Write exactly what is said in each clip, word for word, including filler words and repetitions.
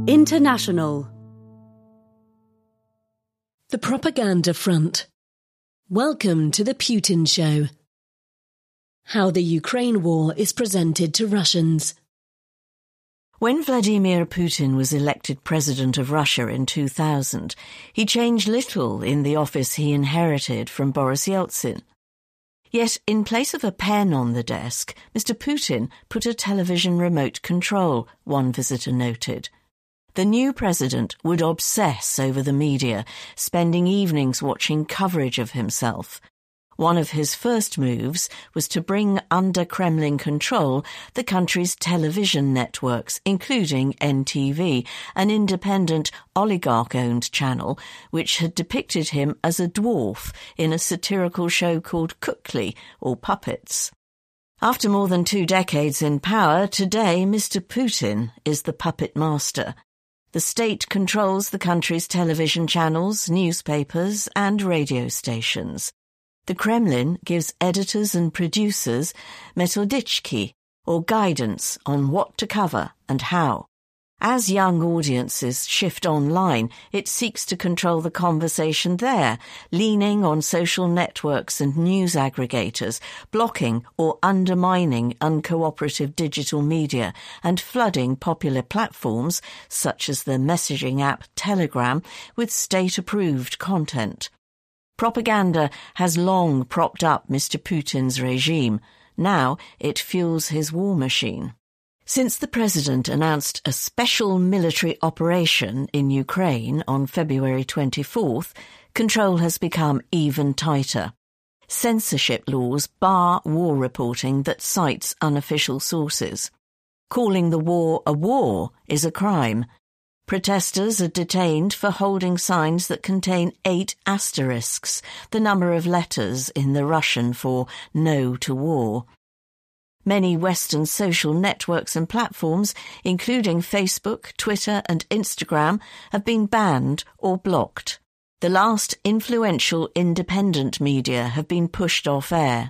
International. The Propaganda Front. Welcome to the Putin Show. How the Ukraine war is presented to Russians. When Vladimir Putin was elected president of Russia in two thousand, he changed little in the office he inherited from Boris Yeltsin. Yet, in place of a pen on the desk, Mister Putin put a television remote control, one visitor noted. The new president would obsess over the media, spending evenings watching coverage of himself. One of his first moves was to bring under Kremlin control the country's television networks, including N T V, an independent oligarch-owned channel which had depicted him as a dwarf in a satirical show called Kukli, or Puppets. After more than two decades in power, today Mister Putin is the puppet master. The state controls the country's television channels, newspapers, and radio stations. The Kremlin gives editors and producers metodichki, or guidance on what to cover and how. As young audiences shift online, it seeks to control the conversation there, leaning on social networks and news aggregators, blocking or undermining uncooperative digital media, and flooding popular platforms, such as the messaging app Telegram, with state-approved content. Propaganda has long propped up Mister Putin's regime. Now it fuels his war machine. Since the president announced a special military operation in Ukraine on February twenty-fourth, control has become even tighter. Censorship laws bar war reporting that cites unofficial sources. Calling the war a war is a crime. Protesters are detained for holding signs that contain eight asterisks, the number of letters in the Russian for no to war. Many Western social networks and platforms, including Facebook, Twitter and Instagram, have been banned or blocked. The last influential independent media have been pushed off air.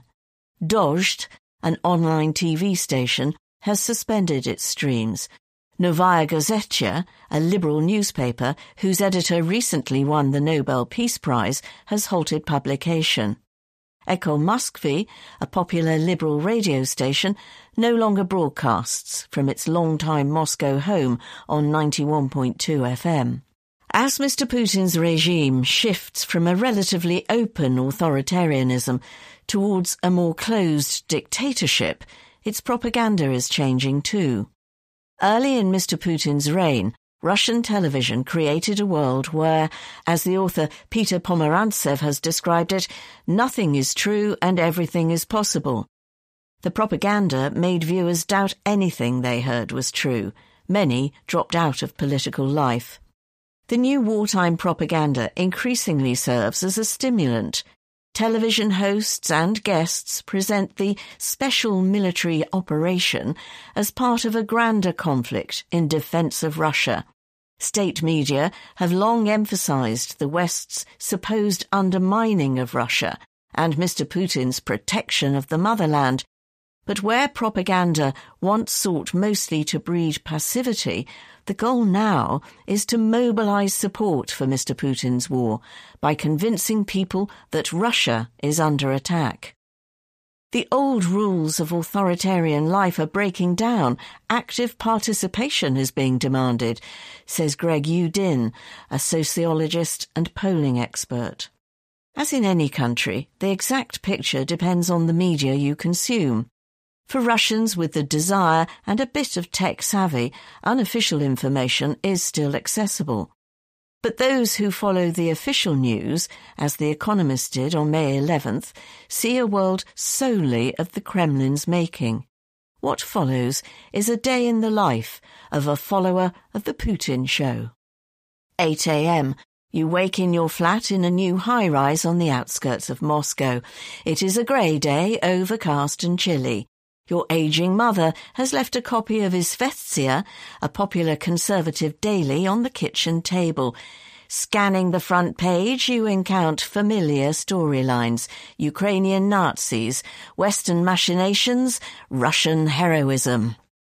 Dozhd, an online T V station, has suspended its streams. Novaya Gazeta, a liberal newspaper whose editor recently won the Nobel Peace Prize, has halted publication. Echo Moskvy, a popular liberal radio station, no longer broadcasts from its longtime Moscow home on ninety-one point two F M. As Mister Putin's regime shifts from a relatively open authoritarianism towards a more closed dictatorship, its propaganda is changing too. Early in Mister Putin's reign, Russian television created a world where, as the author Peter Pomerantsev has described it, nothing is true and everything is possible. The propaganda made viewers doubt anything they heard was true. Many dropped out of political life. The new wartime propaganda increasingly serves as a stimulant. Television hosts and guests present the special military operation as part of a grander conflict in defense of Russia. State media have long emphasized the West's supposed undermining of Russia and Mister Putin's protection of the motherland. But where propaganda once sought mostly to breed passivity, the goal now is to mobilize support for Mister Putin's war by convincing people that Russia is under attack. The old rules of authoritarian life are breaking down. Active participation is being demanded, says Greg Udin, a sociologist and polling expert. As in any country, the exact picture depends on the media you consume. For Russians with the desire and a bit of tech savvy, unofficial information is still accessible. But those who follow the official news, as The Economist did on May eleventh, see a world solely of the Kremlin's making. What follows is a day in the life of a follower of the Putin Show. eight a.m. You wake in your flat in a new high-rise on the outskirts of Moscow. It is a grey day, overcast and chilly. Your ageing mother has left a copy of Izvestia, a popular conservative daily, on the kitchen table. Scanning the front page, you encounter familiar storylines: Ukrainian Nazis, Western machinations, Russian heroism.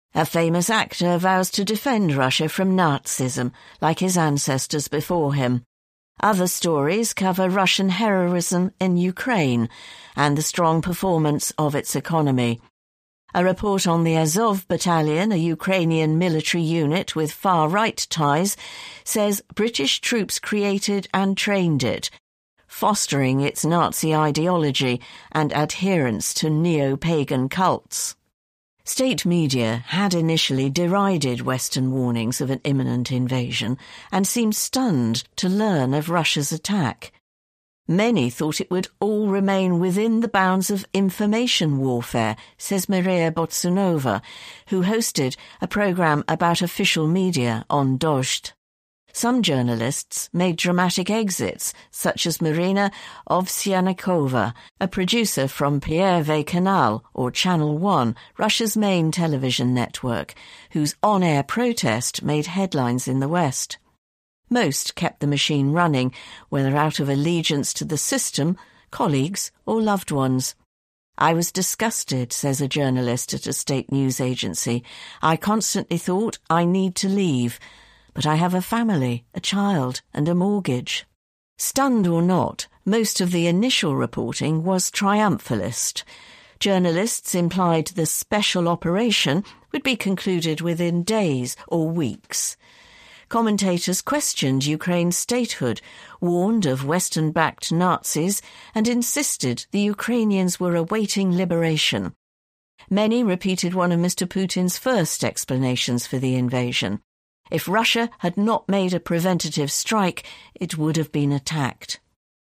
A famous actor vows to defend Russia from Nazism, like his ancestors before him. Other stories cover Russian heroism in Ukraine and the strong performance of its economy. A report on the Azov Battalion, a Ukrainian military unit with far-right ties, says British troops created and trained it, fostering its Nazi ideology and adherence to neo-pagan cults. State media had initially derided Western warnings of an imminent invasion and seemed stunned to learn of Russia's attack. Many thought it would all remain within the bounds of information warfare, says Maria Botsunova, who hosted a program about official media on Dozhd. Some journalists made dramatic exits, such as Marina Ovsyannikova, a producer from Первый канал, or Channel One, Russia's main television network, whose on-air protest made headlines in the West. Most kept the machine running, whether out of allegiance to the system, colleagues, or loved ones. I was disgusted, says a journalist at a state news agency. I constantly thought, I need to leave. But I have a family, a child, and a mortgage. Stunned or not, most of the initial reporting was triumphalist. Journalists implied the special operation would be concluded within days or weeks. Commentators questioned Ukraine's statehood, warned of Western-backed Nazis, and insisted the Ukrainians were awaiting liberation. Many repeated one of Mister Putin's first explanations for the invasion. If Russia had not made a preventative strike, it would have been attacked.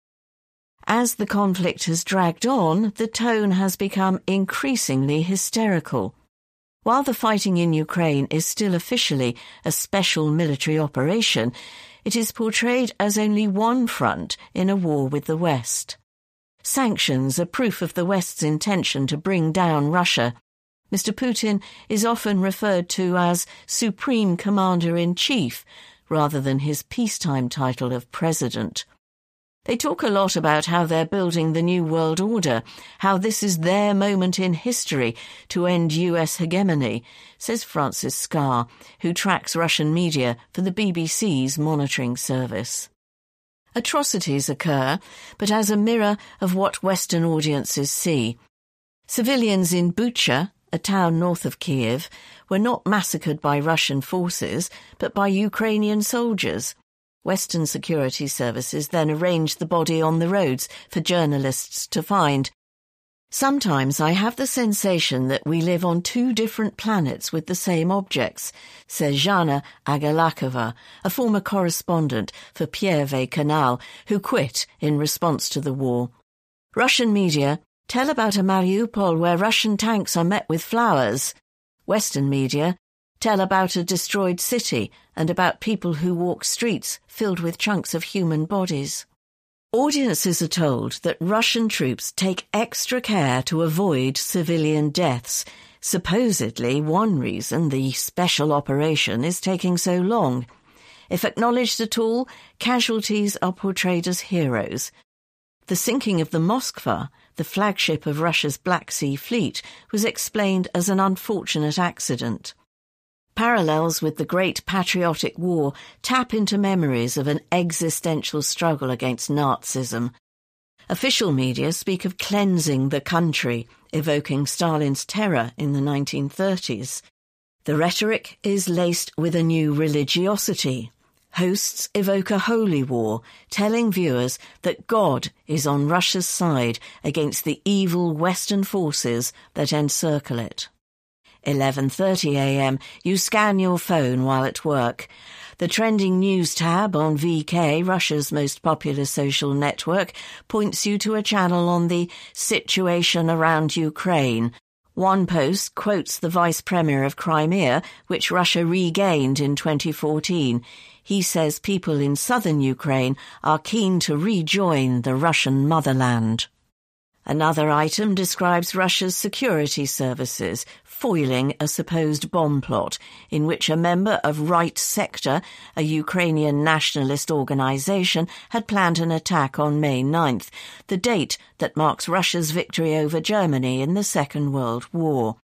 As the conflict has dragged on, the tone has become increasingly hysterical. While the fighting in Ukraine is still officially a special military operation, it is portrayed as only one front in a war with the West. Sanctions are proof of the West's intention to bring down Russia. Mister Putin is often referred to as Supreme Commander-in-Chief, rather than his peacetime title of President. They talk a lot about how they're building the New World Order, how this is their moment in history to end U S hegemony, says Francis Scarr, who tracks Russian media for the B B C's monitoring service. Atrocities occur, but as a mirror of what Western audiences see. Civilians in Bucha, a town north of Kiev, were not massacred by Russian forces, but by Ukrainian soldiers. Western security services then arranged the body on the roads for journalists to find. Sometimes I have the sensation that we live on two different planets with the same objects, says Zhana Agalakova, a former correspondent for Первый канал, who quit in response to the war. Russian media tell about a Mariupol where Russian tanks are met with flowers. Western media tell about a destroyed city and about people who walk streets filled with chunks of human bodies. Audiences are told that Russian troops take extra care to avoid civilian deaths. Supposedly, one reason the special operation is taking so long. If acknowledged at all, casualties are portrayed as heroes. The sinking of the Moskva, the flagship of Russia's Black Sea Fleet, was explained as an unfortunate accident. Parallels with the Great Patriotic War tap into memories of an existential struggle against Nazism. Official media speak of cleansing the country, evoking Stalin's terror in the nineteen thirties. The rhetoric is laced with a new religiosity. Hosts evoke a holy war, telling viewers that God is on Russia's side against the evil Western forces that encircle it. eleven thirty a m, you scan your phone while at work. The trending news tab on V K, Russia's most popular social network, points you to a channel on the situation around Ukraine. One post quotes the vice premier of Crimea, which Russia regained in twenty fourteen. He says people in southern Ukraine are keen to rejoin the Russian motherland. Another item describes Russia's security services foiling a supposed bomb plot in which a member of Right Sector, a Ukrainian nationalist organization, had planned an attack on May ninth, the date that marks Russia's victory over Germany in the Second World War.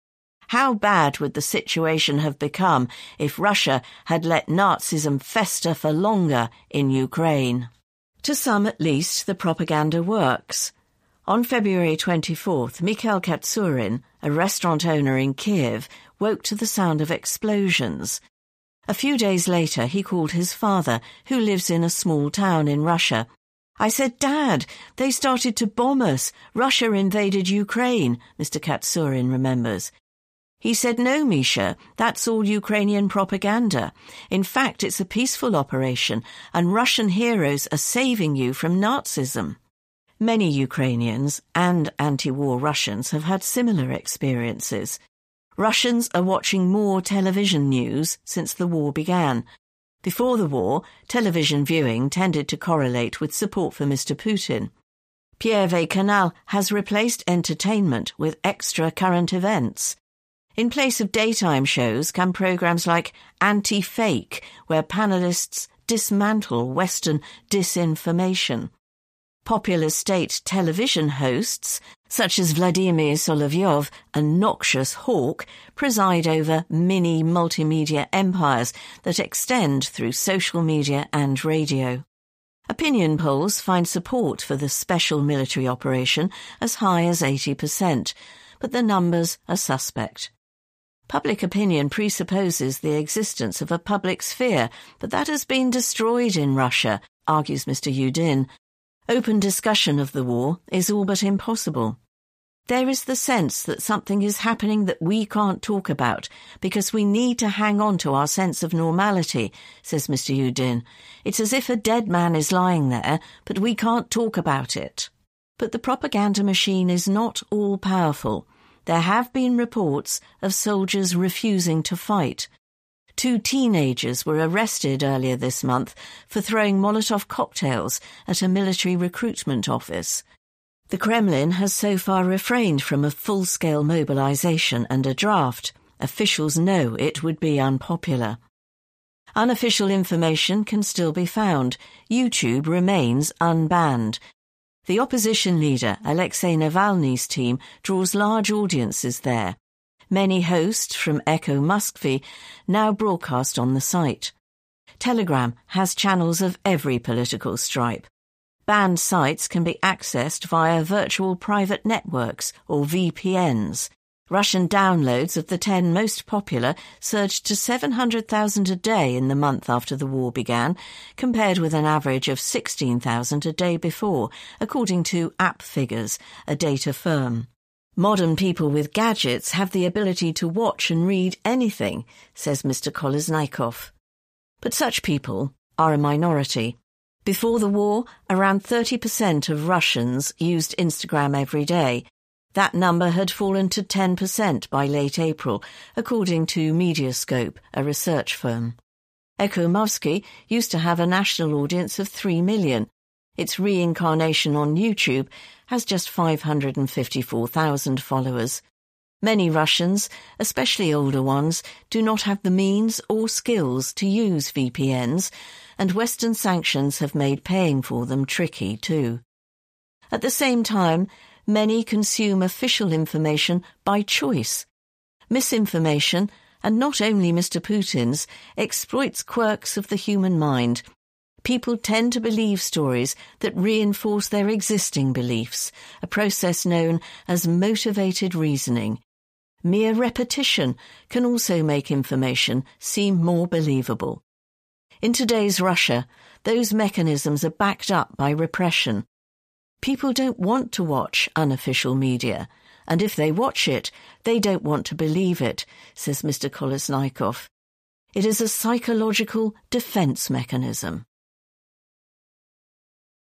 How bad would the situation have become if Russia had let Nazism fester for longer in Ukraine? To some, at least, the propaganda works. On February twenty-fourth, Mikhail Katsurin, a restaurant owner in Kiev, woke to the sound of explosions. A few days later, he called his father, who lives in a small town in Russia. "I said, 'Dad, they started to bomb us. Russia invaded Ukraine,' Mister Katsurin remembers. He said, 'No, Misha, that's all Ukrainian propaganda. In fact, it's a peaceful operation, and Russian heroes are saving you from Nazism.' Many Ukrainians and anti-war Russians have had similar experiences. Russians are watching more television news since the war began. Before the war, television viewing tended to correlate with support for Mister Putin. Pierwszy Kanal has replaced entertainment with extra current events. In place of daytime shows come programs like Anti-Fake, where panelists dismantle Western disinformation. Popular state television hosts, such as Vladimir Solovyov, a noxious hawk, preside over mini multimedia empires that extend through social media and radio. Opinion polls find support for the special military operation as high as eighty percent, but the numbers are suspect. Public opinion presupposes the existence of a public sphere, but that has been destroyed in Russia, argues Mister Yudin. Open discussion of the war is all but impossible. There is the sense that something is happening that we can't talk about because we need to hang on to our sense of normality, says Mister Yudin. It's as if a dead man is lying there, but we can't talk about it. But the propaganda machine is not all-powerful. There have been reports of soldiers refusing to fight. Two teenagers were arrested earlier this month for throwing Molotov cocktails at a military recruitment office. The Kremlin has so far refrained from a full-scale mobilization and a draft. Officials know it would be unpopular. Unofficial information can still be found. YouTube remains unbanned. The opposition leader, Alexei Navalny's team, draws large audiences there. Many hosts from Echo Moskvy now broadcast on the site. Telegram has channels of every political stripe. Banned sites can be accessed via virtual private networks or V P Ns. Russian downloads of the ten most popular surged to seven hundred thousand a day in the month after the war began, compared with an average of sixteen thousand a day before, according to App Figures, a data firm. Modern people with gadgets have the ability to watch and read anything, says Mister Kolesnikov. But such people are a minority. Before the war, around thirty percent of Russians used Instagram every day. That number had fallen to ten percent by late April, according to Mediascope, a research firm. Echo Moskvy used to have a national audience of three million. Its reincarnation on YouTube has just five hundred fifty-four thousand followers. Many Russians, especially older ones, do not have the means or skills to use V P Ns, and Western sanctions have made paying for them tricky too. At the same time, many consume official information by choice. Misinformation, and not only Mister Putin's, exploits quirks of the human mind. People tend to believe stories that reinforce their existing beliefs, a process known as motivated reasoning. Mere repetition can also make information seem more believable. In today's Russia, those mechanisms are backed up by repression. People don't want to watch unofficial media, and if they watch it, they don't want to believe it, says Mister Kolesnikov. It is a psychological defense mechanism.